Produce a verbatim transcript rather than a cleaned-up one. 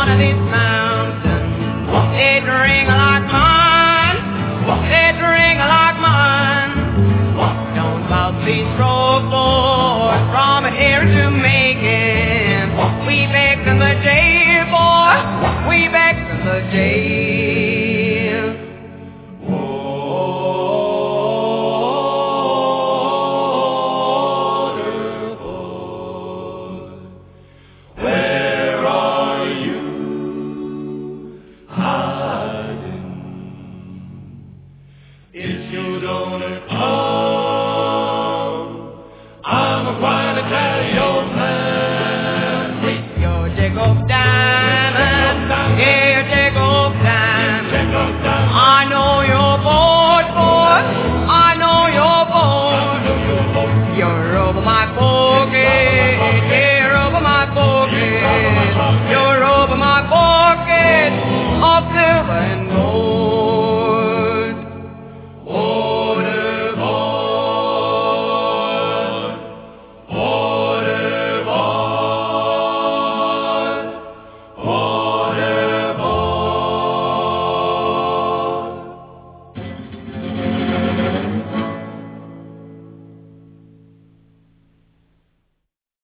one of these mountains. They drink like mine. They drink like mine. Don't about these road boys from here to Macon. We back in the jail, boy. We back in the jail. Waterboy, where are you hiding? If you don't come, I'm going to tell your man. Your Jacob.